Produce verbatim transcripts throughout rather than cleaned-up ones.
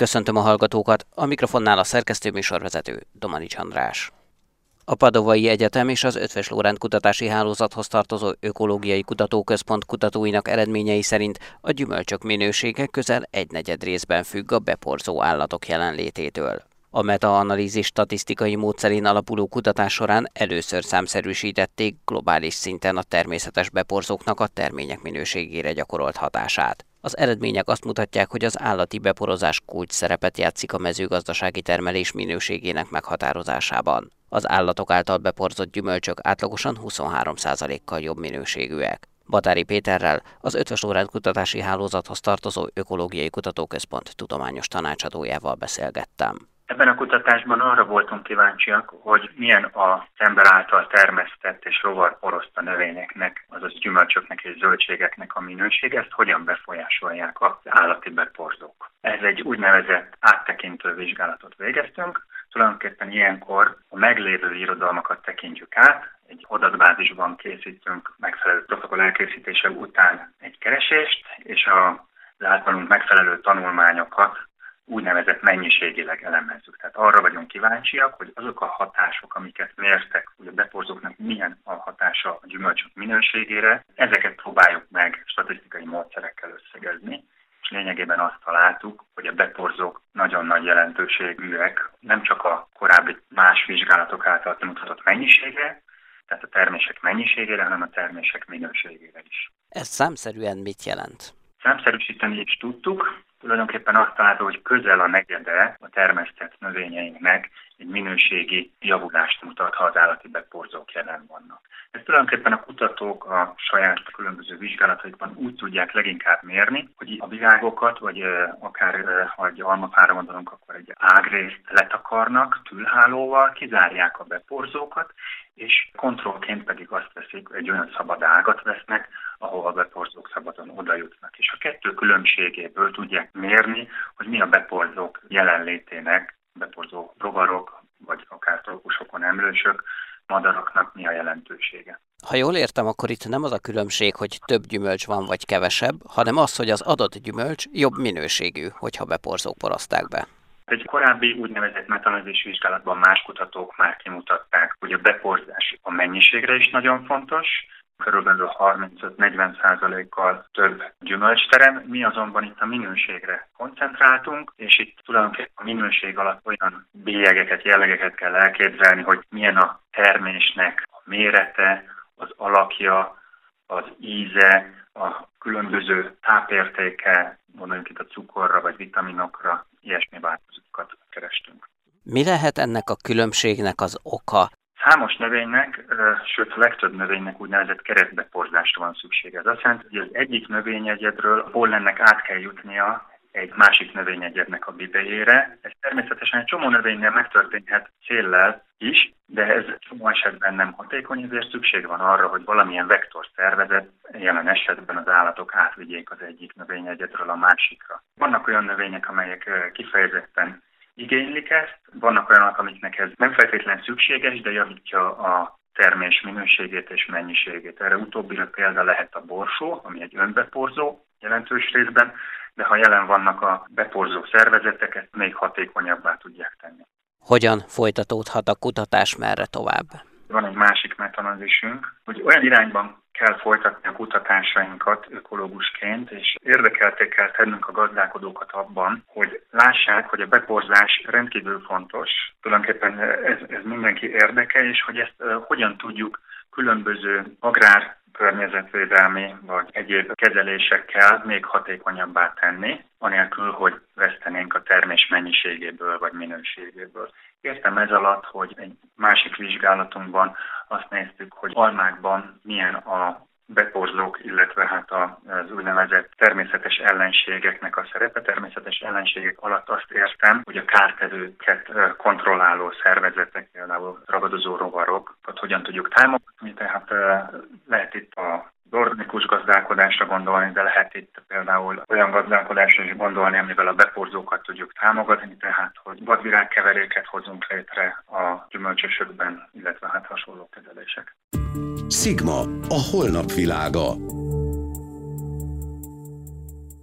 Köszöntöm a hallgatókat, a mikrofonnál a szerkesztő műsorvezető Domanics András. A Padovai Egyetem és az Eötvös Loránd Kutatási Hálózathoz tartozó Ökológiai Kutatóközpont kutatóinak eredményei szerint a gyümölcsök minősége közel egynegyed részben függ a beporzó állatok jelenlététől. A metaanalízis statisztikai módszerén alapuló kutatás során először számszerűsítették globális szinten a természetes beporzóknak a termények minőségére gyakorolt hatását. Az eredmények azt mutatják, hogy az állati beporozás kulcs szerepet játszik a mezőgazdasági termelés minőségének meghatározásában. Az állatok által beporzott gyümölcsök átlagosan huszonhárom százalékkal jobb minőségűek. Batári Péterrel, az Eötvös Loránd Kutatási Hálózathoz tartozó Ökológiai Kutatóközpont tudományos tanácsadójával beszélgettem. Ebben a kutatásban arra voltunk kíváncsiak, hogy milyen az ember által termesztett és rovarporozta növényeknek, azaz gyümölcsöknek és zöldségeknek a minősége, ezt hogyan befolyásolják az állati beporzók. Ez egy úgynevezett áttekintő vizsgálatot végeztünk. Tulajdonképpen ilyenkor a meglévő irodalmakat tekintjük át, egy adatbázisban készítünk megfelelő protokoll elkészítése után egy keresést, és az általunk megfelelő tanulmányokat úgynevezett mennyiségileg elemezzük. Tehát arra vagyunk kíváncsiak, hogy azok a hatások, amiket mértek, hogy a beporzóknak milyen a hatása a gyümölcsök minőségére, ezeket próbáljuk meg statisztikai módszerekkel összegezni, és lényegében azt találtuk, hogy a beporzók nagyon nagy jelentőségűek, nem csak a korábbi más vizsgálatok által mutatott mennyiségre, tehát a termések mennyiségére, hanem a termések minőségére is. Ez számszerűen mit jelent? Számszerűsíteni is tudtuk. Tulajdonképpen azt találta, hogy közel a negyede a termesztett növényeinknek egy minőségi javulást mutat, ha az állati beporzók jelen vannak. Ezt tulajdonképpen a kutatók a saját különböző vizsgálataikban úgy tudják leginkább mérni, hogy a virágokat, vagy akár ha egy almafára gondolunk, akkor egy ágrészt letakarnak tűlhálóval, kizárják a beporzókat, és kontrollként pedig azt veszik, egy olyan szabad ágat vesznek, ahol a beporzók szabadon odajutnak. És a kettő különbségéből tudják mérni, hogy mi a beporzók jelenlétének, beporzó rovarok, vagy akár trópusokon emlősök, madaraknak mi a jelentősége. Ha jól értem, akkor itt nem az a különbség, hogy több gyümölcs van vagy kevesebb, hanem az, hogy az adott gyümölcs jobb minőségű, hogyha beporzók porozták be. Egy korábbi úgynevezett metaanalízis vizsgálatban más kutatók már kimutatták, hogy a beporzás a mennyiségre is nagyon fontos, körülbelül harmincöt-negyven százalékkal több gyümölcsterem, mi azonban itt a minőségre koncentráltunk, és itt tulajdonképpen a minőség alatt olyan bélyegeket, jellegeket kell elképzelni, hogy milyen a termésnek a mérete, az alakja, az íze, a különböző tápértéke, mondjuk itt a cukorra vagy vitaminokra, ilyesmi változókat kerestünk. Mi lehet ennek a különbségnek az oka? Számos növénynek, sőt a legtöbb növénynek úgynevezett keresztbeporzásra van szüksége. Ez azt jelenti, hogy az egyik növényegyedről a pollennek át kell jutnia egy másik növényegyednek a bibejére. Ez természetesen egy csomó növénynél megtörténhet széllel is, de ez csomó esetben nem hatékony, ezért szükség van arra, hogy valamilyen vektor szervezet, jelen esetben az állatok átvigyék az egyik növényegyedről a másikra. Vannak olyan növények, amelyek kifejezetten igénylik ezt, vannak olyanok, amiknek ez nem feltétlenül szükséges, de javítja a termés minőségét és mennyiségét. Erre utóbbira példa lehet a borsó, ami egy önbeporzó jelentős részben, de ha jelen vannak a beporzó szervezetek, ezt még hatékonyabbá tudják tenni. Hogyan folytatódhat a kutatás, merre tovább? Van egy másik metaanalízisünk, hogy olyan irányban kell folytatni a kutatásainkat ökológusként, és érdekelté kell tennünk a gazdálkodókat abban, hogy lássák, hogy a beporzás rendkívül fontos, tulajdonképpen ez, ez mindenki érdeke, és hogy ezt uh, hogyan tudjuk különböző agrár környezetvédelmi vagy egyéb kezelésekkel még hatékonyabbá tenni, anélkül, hogy vesztenénk a termés mennyiségéből vagy minőségéből. Értem ez alatt, hogy egy másik vizsgálatunkban azt néztük, hogy almákban milyen a beporzók, illetve hát az úgynevezett természetes ellenségeknek a szerepe. Természetes ellenségek alatt azt értem, hogy a kártevőket kontrolláló szervezetek, például ragadozó rovarokat hogyan tudjuk támogatni, tehát lehet itt a organikus gazdálkodásra gondolni, de lehet itt például olyan gazdálkodásra is gondolni, amivel a beporzókat tudjuk támogatni, tehát hogy vadvirágkeveréket hozunk létre a gyümölcsösökben, illetve hát hasonló kezelések. Sigma, a holnap világa.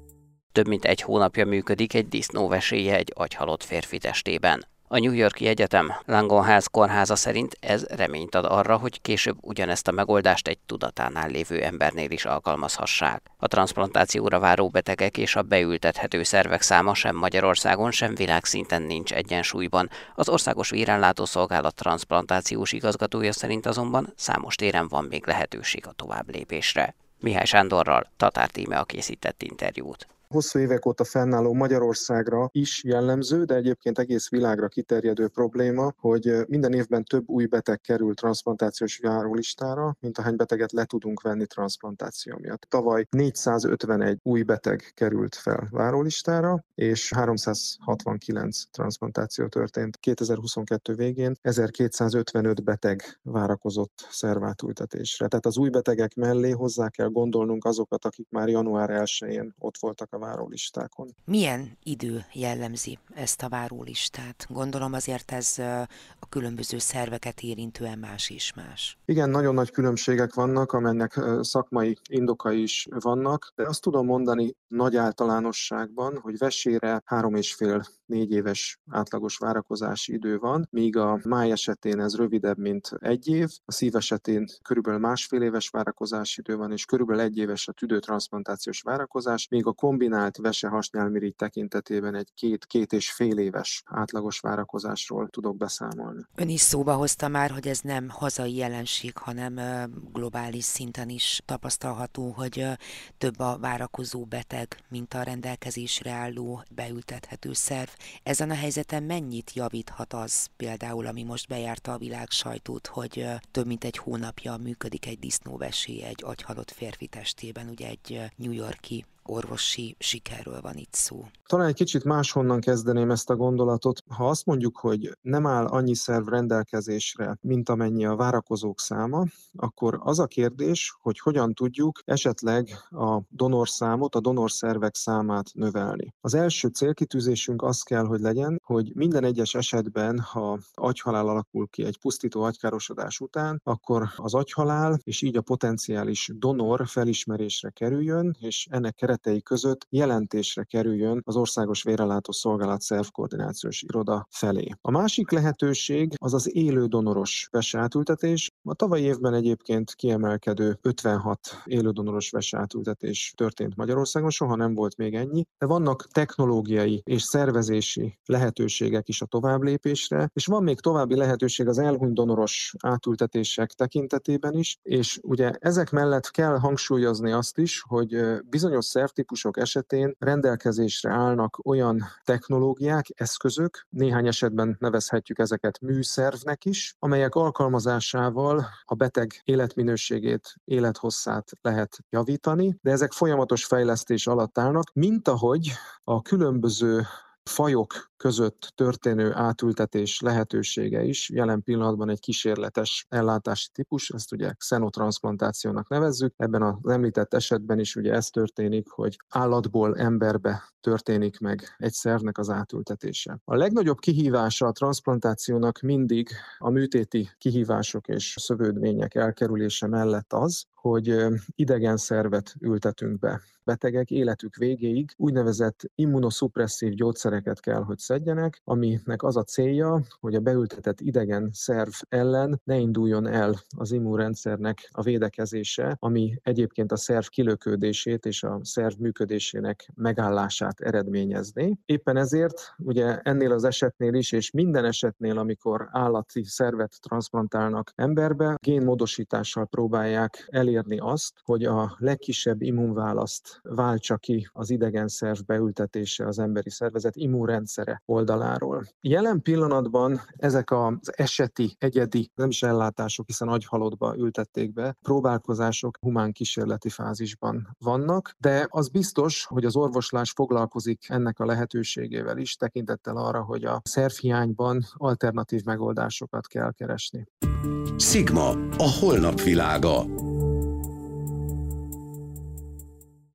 Több mint egy hónapja működik egy disznóvesélye egy agyhalott férfi testében. A New York-i Egyetem Langone Health kórháza szerint ez reményt ad arra, hogy később ugyanezt a megoldást egy tudatánál lévő embernél is alkalmazhassák. A transzplantációra váró betegek és a beültethető szervek száma sem Magyarországon, sem világszinten nincs egyensúlyban. Az Országos Vérellátószolgálat transzplantációs igazgatója szerint azonban számos téren van még lehetőség a továbblépésre. Mihály Sándorral Tatár Tímea készített interjút. Hosszú évek óta fennálló Magyarországra is jellemző, de egyébként egész világra kiterjedő probléma, hogy minden évben több új beteg kerül transzplantációs várólistára, mint ahány beteget le tudunk venni transzplantáció miatt. Tavaly négyszázötvenegy új beteg került fel várólistára, és háromszázhatvankilenc transzplantáció történt. kétezer-huszonkettő végén ezerkétszázötvenöt beteg várakozott szervátültetésre. Tehát az új betegek mellé hozzá kell gondolnunk azokat, akik már január elsején ott voltak a várólistákon. Milyen idő jellemzi ezt a várólistát? Gondolom azért ez a különböző szerveket érintően más is más. Igen, nagyon nagy különbségek vannak, amelynek szakmai indokai is vannak, de azt tudom mondani nagy általánosságban, hogy vesére három és fél négy éves átlagos várakozási idő van, míg a máj esetén ez rövidebb, mint egy év, a szív esetén körülbelül másfél éves várakozási idő van, és körülbelül egy éves a tüdőtranszplantációs várakozás, míg a kombinált vese-hasnyálmirigy tekintetében egy két, két és fél éves átlagos várakozásról tudok beszámolni. Ön is szóba hozta már, hogy ez nem hazai jelenség, hanem globális szinten is tapasztalható, hogy több a várakozó beteg, mint a rendelkezésre álló beültethető szerv. Ezen a helyzeten mennyit javíthat az például, ami most bejárta a világ sajtót, hogy több mint egy hónapja működik egy disznóvesély egy agyhalott férfi testében, ugye egy New York-i orvosi sikerről van itt szó. Talán egy kicsit máshonnan kezdeném ezt a gondolatot. Ha azt mondjuk, hogy nem áll annyi szerv rendelkezésre, mint amennyi a várakozók száma, akkor az a kérdés, hogy hogyan tudjuk esetleg a donorszámot, a donorszervek számát növelni. Az első célkitűzésünk az kell, hogy legyen, hogy minden egyes esetben, ha agyhalál alakul ki egy pusztító agykárosodás után, akkor az agyhalál és így a potenciális donor felismerésre kerüljön, és ennek keretei között jelentésre kerüljön az Országos Vérellátószolgálat szervkoordinációs iroda felé. A másik lehetőség az az élő donoros veseátültetés. A tavalyi évben egyébként kiemelkedő ötvenhat élő donoros veseátültetés történt Magyarországon, soha nem volt még ennyi, de vannak technológiai és szervezési lehetőségek is a továbblépésre, és van még további lehetőség az elhunyt donoros átültetések tekintetében is, és ugye ezek mellett kell hangsúlyozni azt is, hogy bizonyos szervtípusok esetén rendelkezésre állnak olyan technológiák, eszközök, néhány esetben nevezhetjük ezeket műszervnek is, amelyek alkalmazásával a beteg életminőségét, élethosszát lehet javítani, de ezek folyamatos fejlesztés alatt állnak, mint ahogy a különböző fajok között történő átültetés lehetősége is jelen pillanatban egy kísérletes ellátási típus, ezt ugye xenotranszplantációnak nevezzük. Ebben az említett esetben is ugye ez történik, hogy állatból emberbe történik meg egy szervnek az átültetése. A legnagyobb kihívása a transzplantációnak mindig a műtéti kihívások és szövődmények elkerülése mellett az, hogy idegen szervet ültetünk be. Betegek életük végéig úgynevezett immunoszupresszív gyógyszereket kell, hogy szedjenek, aminek az a célja, hogy a beültetett idegen szerv ellen ne induljon el az immunrendszernek a védekezése, ami egyébként a szerv kilökődését és a szerv működésének megállását eredményezné. Éppen ezért ugye ennél az esetnél is, és minden esetnél, amikor állati szervet transzplantálnak emberbe, génmódosítással próbálják elérni azt, hogy a legkisebb immunválaszt váltsa ki az idegen szerv beültetése az emberi szervezet immunrendszere oldaláról. Jelen pillanatban ezek az eseti, egyedi, nem is ellátások, hiszen agyhalottba ültették be, próbálkozások humán kísérleti fázisban vannak, de az biztos, hogy az orvoslás foglalkozik ennek a lehetőségével is, tekintettel arra, hogy a szervhiányban alternatív megoldásokat kell keresni. Sigma, a holnap világa.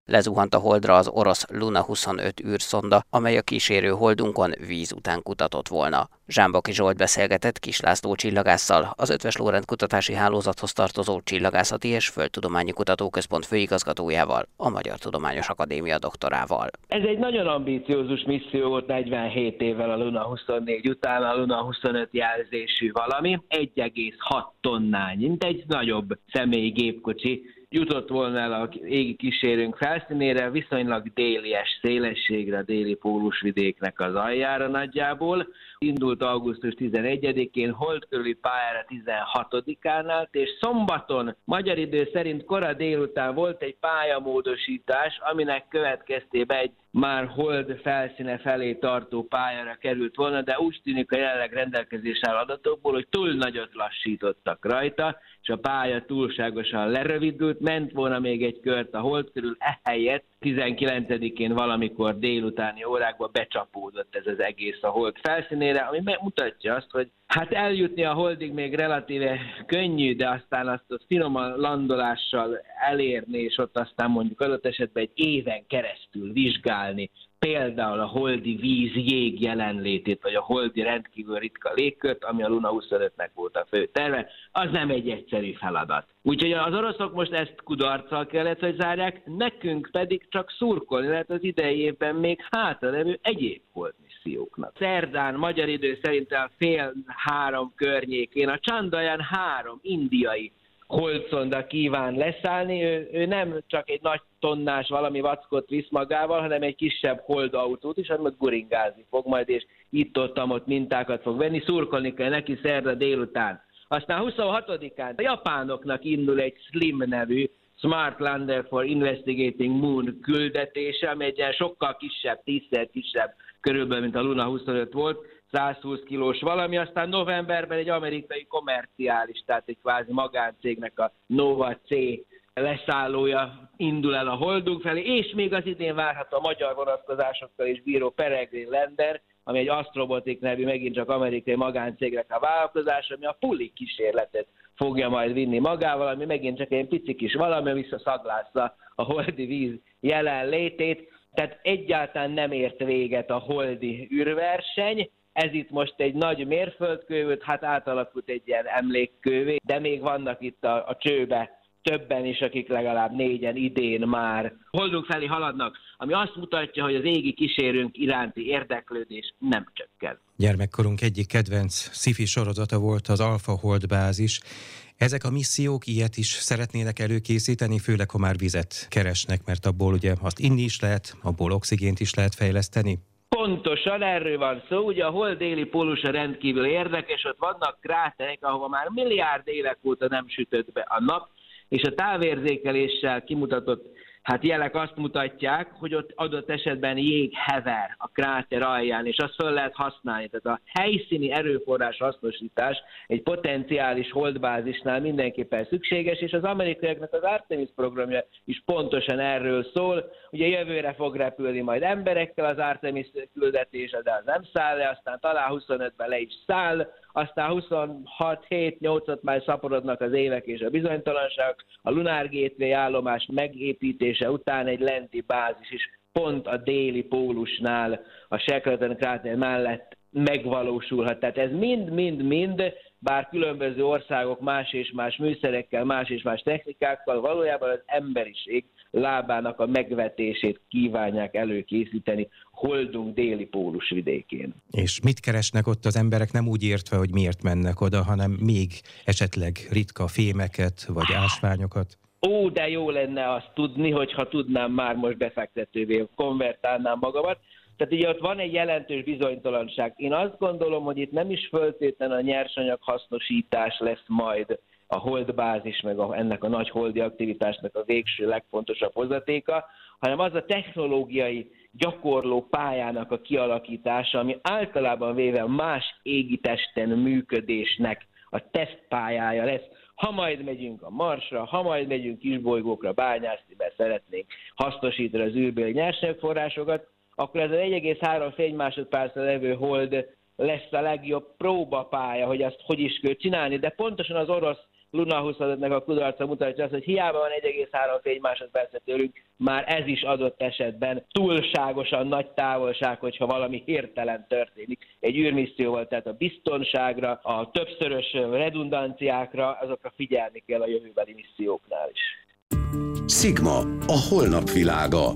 Lezuhant a Holdra az orosz Luna huszonöt űrszonda, amely a kísérő holdunkon víz után kutatott volna. Zsámbaki Zsolt beszélgetett Kiss László csillagásszal, az Eötvös Loránd Kutatási Hálózathoz tartozó Csillagászati és Földtudományi Kutatóközpont főigazgatójával, a Magyar Tudományos Akadémia doktorával. Ez egy nagyon ambíciózus misszió volt negyvenhét évvel a Luna huszonnégy után, a Luna huszonöt jelzésű valami, egy egész hat tonnányi, mint egy nagyobb személyi gépkocsi. Jutott volna el a égi kísérőnk felszínére, viszonylag délies szélességre, a déli pólusvidéknek az aljára nagyjából. Indult augusztus tizenegyedikén, hold körüli pályára tizenhatodikán állt, és szombaton, magyar idő szerint kora délután volt egy pályamódosítás, aminek következtében egy már hold felszíne felé tartó pályára került volna, de úgy tűnik a jelenleg rendelkezésre álló adatokból, hogy túl nagyot lassítottak rajta, és a pálya túlságosan lerövidült, ment volna még egy kört a hold körül, ehelyett tizenkilencedikén valamikor délutáni órákban becsapódott ez az egész a hold felszínére, ami mutatja azt, hogy hát eljutni a holdig még relatíve könnyű, de aztán azt a finoman landolással elérni, és ott aztán mondjuk adott esetben egy éven keresztül vizsgálni, például a holdi víz, jég jelenlétét, vagy a holdi rendkívül ritka légkört, ami a Luna huszonötnek volt a fő terve, az nem egy egyszerű feladat. Úgyhogy az oroszok most ezt kudarccal kellett, hogy zárják, nekünk pedig csak szurkolni lehet az idei évben még hátralevő egyéb holdmisszióknak. Szerdán, magyar idő szerint a fél három környékén a Chandrayaan három indiai holdszonda kíván leszállni, ő, ő nem csak egy nagy tonnás valami vackot visz magával, hanem egy kisebb holdautót is, amit guringázni fog majd, és itt-ott-ott mintákat fog venni, szurkolni kell neki szerda délután. Aztán huszonhatodikán a japánoknak indul egy SLIM nevű Smart Lander for Investigating Moon küldetése, ami egy ilyen sokkal kisebb, tízszer kisebb körülbelül, mint a Luna huszonöt volt, százhúsz kilós valami, aztán novemberben egy amerikai kommerciális, tehát egy kvázi magáncégnek a Nova C leszállója indul el a holdunk felé, és még az idén várható a magyar vonatkozásokkal is bíró Peregrine Lander, ami egy Astrobotic nevű, megint csak amerikai magáncégnek a vállalkozás, ami a Puli kísérletet fogja majd vinni magával, ami megint csak egy pici kis valami, visszaszaglásza a holdi víz jelenlétét. Tehát egyáltalán nem ért véget a holdi űrverseny, ez itt most egy nagy mérföldkő, hát átalakult egy ilyen emlékkővé, de még vannak itt a, a csőbe többen is, akik legalább négyen idén már holdunk felé haladnak, ami azt mutatja, hogy az égi kísérőnk iránti érdeklődés nem csökken. Gyermekkorunk egyik kedvenc sci-fi sorozata volt az Alpha Hold bázis. Ezek a missziók ilyet is szeretnének előkészíteni, főleg ha már vizet keresnek, mert abból ugye azt inni is lehet, abból oxigént is lehet fejleszteni. Pontosan erről van szó, ugye a hold déli pólusa rendkívül érdekes, ott vannak kráterek, ahova már milliárd évek óta nem sütött be a nap, és a távérzékeléssel kimutatott hát jelek azt mutatják, hogy ott adott esetben jég hever a kráter alján, és azt fel lehet használni. Tehát a helyszíni erőforrás hasznosítás egy potenciális holdbázisnál mindenképpen szükséges, és az amerikaiaknak az Artemis programja is pontosan erről szól. Ugye jövőre fog repülni majd emberekkel az Artemis küldetése, de az nem száll le, aztán talán huszonötben le is száll, aztán huszonhat hét nyolcat már szaporodnak az évek és a bizonytalanságok. A Lunar Gateway állomás megépítése után egy lenti bázis is pont a déli pólusnál, a Shackleton kráter mellett megvalósulhat. Tehát ez mind-mind-mind, bár különböző országok más és más műszerekkel, más és más technikákkal, valójában az emberiség lábának a megvetését kívánják előkészíteni holdunk déli pólusvidékén. És mit keresnek ott az emberek, nem úgy értve, hogy miért mennek oda, hanem még esetleg ritka fémeket vagy ásványokat? Ó, de jó lenne azt tudni, hogyha tudnám már most befektetővé, konvertálnám magamat. Tehát ugye ott van egy jelentős bizonytalanság. Én azt gondolom, hogy itt nem is föltétlenül a nyersanyag hasznosítás lesz majd a holdbázis, meg a, ennek a nagy holdi aktivitásnak a végső legfontosabb hozatéka, hanem az a technológiai gyakorló pályának a kialakítása, ami általában véve más égitesten működésnek a tesztpályája lesz. Ha majd megyünk a Marsra, ha majd megyünk kisbolygókra bányászni, mert szeretnénk hasznosítani az űrbéli nyersanyagforrásokat, akkor ez az egy egész három fénymásodpercre levő hold lesz a legjobb próbapálya, hogy azt hogy is kell csinálni, de pontosan az orosz Luna huszonötnek a kudarca mutatja azt, hogy hiába van egy egész három fénymásodpercet tőlünk, már ez is adott esetben túlságosan nagy távolság, hogyha valami hirtelen történik. Egy űrmisszióval, tehát a biztonságra, a többszörös redundanciákra, azokra figyelni kell a jövőbeli misszióknál is. Sigma, a holnap világa.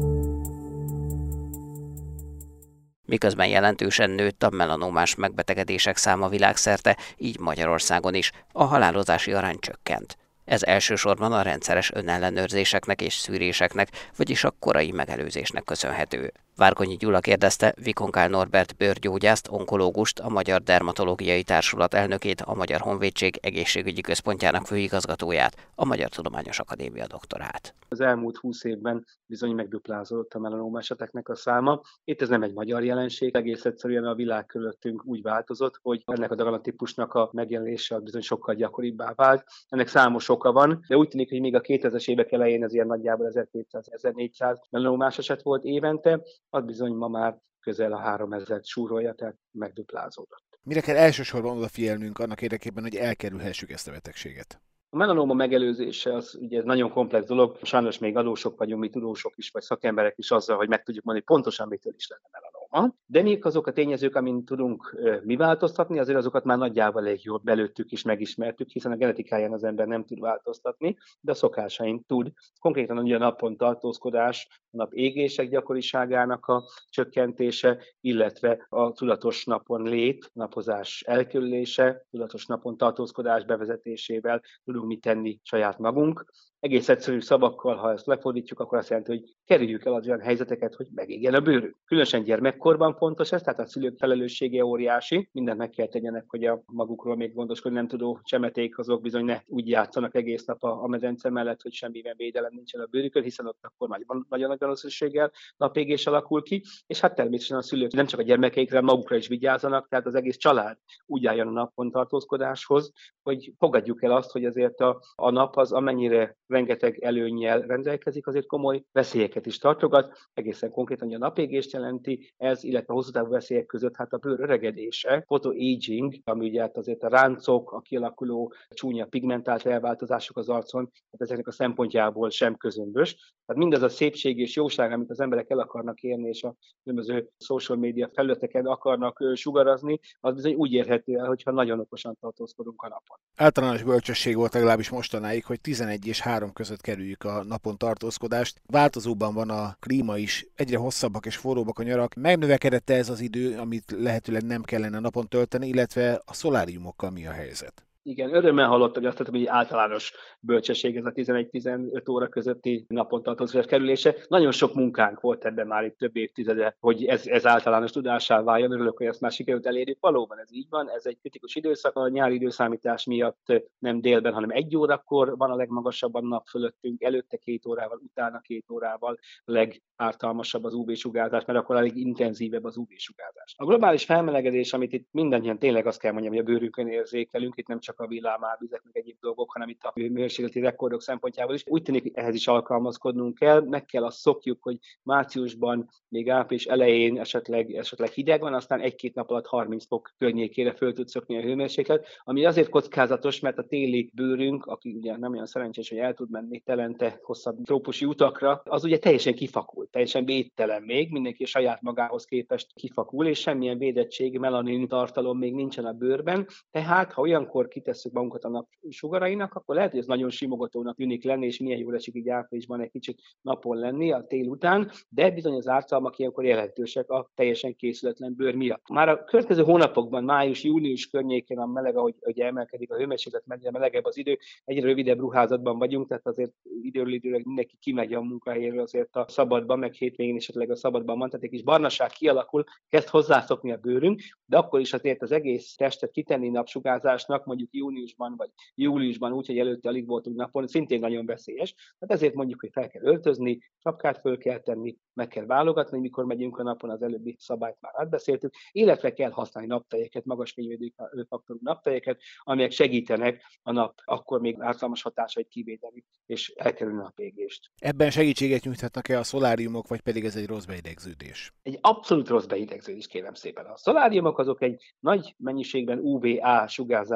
Miközben jelentősen nőtt a melanómás megbetegedések száma világszerte, így Magyarországon is a halálozási arány csökkent. Ez elsősorban a rendszeres önellenőrzéseknek és szűréseknek, vagyis a korai megelőzésnek köszönhető. Várkonyi Gyula kérdezte Vikonkál Norbert bőrgyógyászt, onkológust, a Magyar Dermatológiai Társulat elnökét, a Magyar Honvédség egészségügyi központjának főigazgatóját, a Magyar Tudományos Akadémia doktorát. Az elmúlt húsz évben bizony megduplázódott a melanóma eseteknek a száma. Itt ez nem egy magyar jelenség, egész egyszerűen a világ körülöttünk úgy változott, hogy ennek a daganatípusnak a megjelenése bizony sokkal gyakoribbá vált. Ennek számos oka van, de úgy tűnik, hogy még a kétezres évek elején ez ilyen nagyjából ezerkétszáz-ezernégyszáz melanómás eset volt évente, az bizony ma már közel a háromezret súrolja, tehát megduplázódott. Mire kell elsősorban odafigyelnünk annak érdekében, hogy elkerülhessük ezt a betegséget? A melanóma megelőzése az ugye ez nagyon komplex dolog, sajnos még adósok vagyunk, mi tudósok is, vagy szakemberek is azzal, hogy meg tudjuk mondani, hogy pontosan mitől is lenne melanóma. De még azok a tényezők, amin tudunk mi változtatni, azért azokat már nagyjából elég jól belőttük és megismertük, hiszen a genetikáján az ember nem tud változtatni, de a szokásain tud. Konkrétan ugye a napon tartózkodás, a nap égések gyakoriságának a csökkentése, illetve a tudatos napon lét, napozás elkerülése, tudatos napon tartózkodás bevezetésével tudunk mit tenni saját magunk. Egész egyszerű szavakkal, ha ezt lefordítjuk, akkor azt jelenti, hogy kerüljük el az olyan helyzeteket, hogy megégjen a bőrünk. Különösen gyermekkorban fontos ez, tehát a szülők felelőssége óriási. Mindent meg kell tegyenek, hogy a magukról még gondoskodni nem tudó csemeték, azok bizony ne úgy játszanak egész nap a, a medence mellett, hogy semmiben védelem nincsen a bőrükön, hiszen ott akkor nagyon, nagyon nagy valószínűséggel napégés alakul ki. És hát természetesen a szülők nem csak a gyermekeikre, magukra is vigyázzanak, tehát az egész család úgy álljon a napon tartózkodáshoz, hogy fogadjuk el azt, hogy azért a, a nap az amennyire rengeteg előnnyel rendelkezik, azért komoly veszélyeket is tartogat. Egészen konkrétan, hogy a napégést jelenti ez, illetve a hosszú távú veszélyek között hát a bőr öregedése, photoaging, ami ugye hát azért a ráncok, a kialakuló csúnya pigmentált elváltozások az arcon, hát ezeknek a szempontjából sem közömbös. Tehát mindaz a szépség és jóság, amit az emberek el akarnak érni, és a különböző social media felületeken akarnak sugarazni, az bizony úgy érhető el, hogyha nagyon okosan tartózkodunk a napon. Általános bölcsesség volt legalábbis mostanáig, hogy tizenegy és három között kerüljük a napon tartózkodást. Változóban van a klíma is, egyre hosszabbak és forróbbak a nyarak. Megnövekedett ez az idő, amit lehetőleg nem kellene napon tölteni, illetve a szoláriumokkal mi a helyzet? Igen, örömmel hallottam, hogy azt mondtam, hogy általános bölcsesség ez a tizenegy-tizenöt óra közötti napon tartózkodás kerülése. Nagyon sok munkánk volt ebben már itt több évtizede, hogy ez, ez általános tudássá váljon. Örülök, hogy ezt már sikerült elérjük. Valóban ez így van, ez egy kritikus időszak. A nyári időszámítás miatt nem délben, hanem egy órakor van a legmagasabb a nap fölöttünk, előtte két órával, utána két órával legártalmasabb az ú vé-sugárzás, mert akkor elég intenzívebb az ú vé-sugárzás. A globális felmelegedés, amit itt mindannyian tényleg azt kell mondjam, hogy a bőrünkön érzékelünk, itt nem csak a villámárvizek, meg egyéb dolgok, hanem itt a hőmérsékleti rekordok szempontjából is. Úgy tűnik, hogy ehhez is alkalmazkodnunk kell, meg kell azt szokjuk, hogy márciusban, még április elején esetleg, esetleg hideg van, aztán egy-két nap alatt harminc fok környékére föl tud szokni a hőmérséklet, ami azért kockázatos, mert a téli bőrünk, aki ugye nem olyan szerencsés, hogy el tud menni telente hosszabb trópusi utakra, az ugye teljesen kifakul, teljesen védtelen még, mindenki saját magához képest kifakul, és semmilyen védettség, melanin tartalom még nincsen a bőrben, tehát ha olyankor kitesszük magunkat a nap sugarainak, akkor lehet, hogy ez nagyon simogatónak tűnik lenni, és milyen jól esik így áprilisban egy kicsit napon lenni a tél után, de bizony az ártalmak ilyenkor jelentősek a teljesen készületlen bőr miatt. Már a következő hónapokban, május-június környékén a meleg, ahogy, ahogy emelkedik a hőmérséklet, egyre melegebb az idő, egyre rövidebb ruházatban vagyunk, tehát azért időről időre mindenki kimegy a munkahelyéről azért a szabadban, meg hétvégén esetleg a szabadban van, tehát egy kis barnaság kialakul, kezd hozzászokni a bőrünk, de akkor is azért az egész testet kitenni napsugárzásnak, mondjuk júniusban vagy júliusban, úgyhogy előtte alig voltunk napon, szintén nagyon veszélyes. Tehát ezért mondjuk, hogy fel kell öltözni, sapkát föl kell tenni, meg kell válogatni, mikor megyünk a napon, az előbbi szabályt már átbeszéltük, illetve kell használni naptejeket, magas fényvédő faktorú naptejeket, amelyek segítenek a nap akkor még ártalmas hatásait kivédeni, és elkerülni a napégést. Ebben segítséget nyújthatnak-e a szoláriumok, vagy pedig ez egy rossz beidegződés? Egy abszolút rossz beidegződés, kérem szépen. A szoláriumok azok egy nagy mennyiségben ú vé á sugárzást tartalmaznak,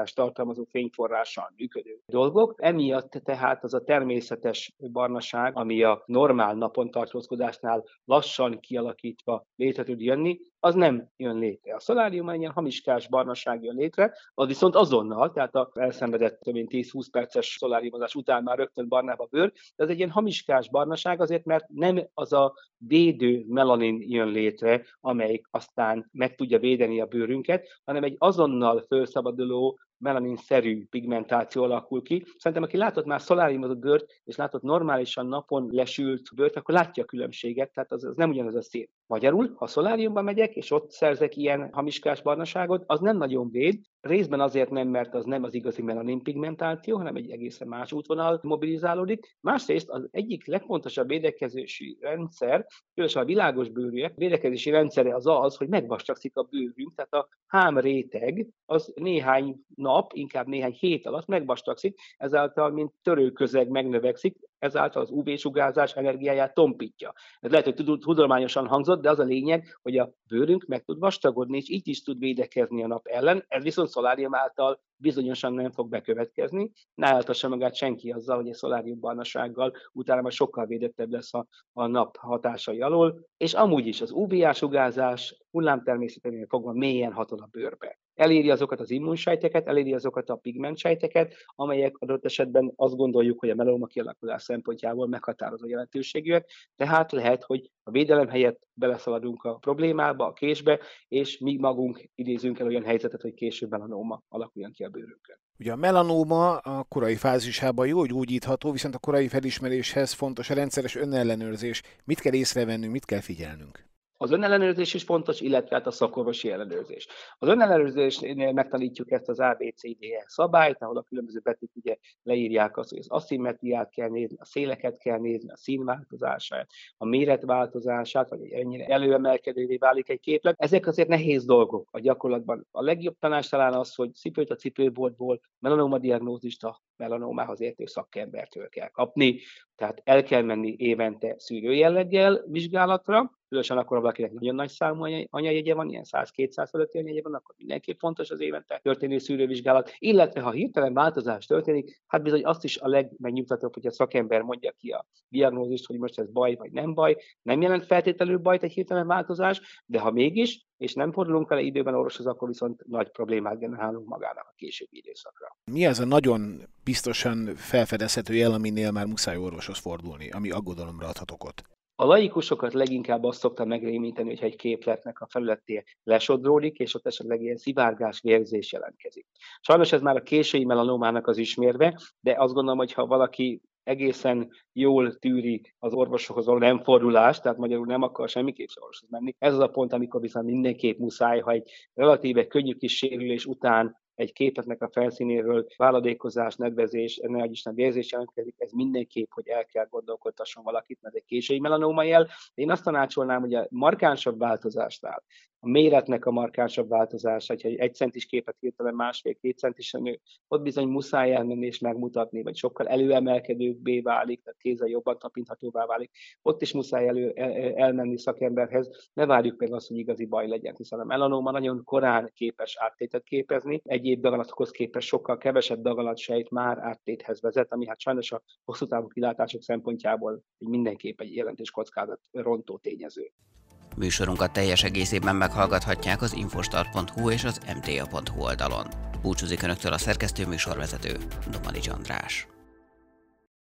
származó fényforrással működő dolgok. Emiatt tehát az a természetes barnaság, ami a normál napon tartózkodásnál lassan kialakítva létre tud jönni, az nem jön létre. A szoláriumban ilyen hamiskás barnaság jön létre, az viszont azonnal, tehát a elszenvedett több mint tíz-húsz perces szoláriumozás után már rögtön barnább a bőr, de ez egy ilyen hamiskás barnaság azért, mert nem az a védő melanin jön létre, amelyik aztán meg tudja védeni a bőrünket, hanem egy azonnal felszabaduló melanin-szerű pigmentáció alakul ki. Szerintem, aki látott már szoláriumozott bőrt, és látott normálisan napon lesült bőrt, akkor látja a különbséget, tehát az, az nem ugyanaz a szín. Magyarul, ha szoláriumba megyek, és ott szerzek ilyen hamiskás barnaságot, az nem nagyon véd, részben azért nem, mert az nem az igazi melanin pigmentáció, hanem egy egészen más útvonal mobilizálódik. Másrészt az egyik legfontosabb védekezési rendszer, különösen a világos bőrűek védekezési rendszere az az, hogy megvastagszik a bőrünk, tehát a hám réteg az néhány nap, inkább néhány hét alatt megvastagszik, ezáltal, mint törőközeg megnövekszik, ezáltal az ú vé-sugárzás energiáját tompítja. Ez lehet, hogy tudományosan hangzott, de az a lényeg, hogy a bőrünk meg tud vastagodni, és így is tud védekezni a nap ellen. Ez viszont szolárium által bizonyosan nem fog bekövetkezni. Ne álltassa magát senki azzal, hogy egy szolárium barnasággal utána már sokkal védettebb lesz a, a nap hatásai alól, és amúgy is az ú vé á-sugárzás hullámtermészeténél fogva mélyen hatol a bőrbe. Eléri azokat az immunsejteket, eléri azokat a pigmentsejteket, amelyek adott esetben azt gondoljuk, hogy a melóma kialakulás szempontjából meghatározó jelentőségűek, tehát lehet, hogy a védelem helyett beleszaladunk a problémába, a késbe, és mi magunk idézünk el olyan helyzetet, hogy később melanóma alakuljon ki a bőrünkön. Ugye a melanóma a korai fázisában jó gyógyítható, viszont a korai felismeréshez fontos a rendszeres önellenőrzés. Mit kell észrevennünk, mit kell figyelnünk? Az önellenőrzés is fontos, illetve hát a szakorvosi ellenőrzés. Az önellenőrzésnél megtanítjuk ezt az á bé cé dé e szabályt, ahol a különböző betűk ugye leírják azt, hogy az aszimmetriát kell nézni, a széleket kell nézni, a színváltozását, a méretváltozását, vagy ennyire előemelkedővé válik egy képlet. Ezek azért nehéz dolgok a gyakorlatban. A legjobb tanács talán az, hogy cipőt a cipőboltból, melanóma diagnózist a melanómához értő szakembertől kell kapni, tehát el kell menni évente szűrőjelleggel vizsgálatra, különösen akkor, ha valakinek nagyon nagy számú anyajegye van, ilyen száz-kétszáz fölötti anyajegye van, akkor mindenképp fontos az évente történő szűrővizsgálat, illetve ha hirtelen változás történik, hát bizony azt is a legmegnyugtatóbb, hogy a szakember mondja ki a diagnózist, hogy most ez baj vagy nem baj, nem jelent feltétlenül bajt egy hirtelen változás, de ha mégis, és nem fordulunk vele időben orvoshoz, akkor viszont nagy problémát generálunk magának a későbbi időszakra. Mi az a nagyon biztosan felfedezhető jel, aminél már muszáj orvoshoz fordulni, ami aggodalomra adhat okot? A laikusokat leginkább azt szokta megrémíteni, hogyha egy képletnek a felületé lesodródik, és ott esetleg ilyen szivárgás, vérzés jelentkezik. Sajnos ez már a késői melanómának az ismérve, de azt gondolom, hogy ha valaki egészen jól tűri az orvosokhoz való nem fordulást, tehát magyarul nem akar semmiképp sem orvoshoz menni. Ez az a pont, amikor viszont mindenképp muszáj, ha egy relatíve könnyű kis sérülés után egy képletnek a felszínéről váladékozás, nedvezés, nehogy Isten vérzés jelentkezik, ez mindenképp, hogy el kell gondolkodtasson valakit, mert egy késői melanóma jel. Én azt tanácsolnám, hogy a markánsabb változásnál, a méretnek a markánsabb változása, hogyha egy egy centis képet hirtelen másfél-két centisen nő, ott bizony muszáj elmenni és megmutatni, vagy sokkal előemelkedőbbé válik, tehát kézzel jobban tapinthatóvá válik, ott is muszáj elő, el, elmenni szakemberhez, ne várjuk meg azt, hogy igazi baj legyen, hiszen a melanóma nagyon korán képes áttétet képezni, egyéb daganatokhoz képest sokkal kevesebb daganatsejt már áttéthez vezet, ami hát sajnos a hosszú távú kilátások szempontjából mindenképp egy jelentős kockázat rontó tényező. Műsorunkat teljes egészében meghallgathatják az infostart pont hu és az em té á pont hu oldalon. Búcsúzik Önöktől a szerkesztő műsorvezető, Domanics András.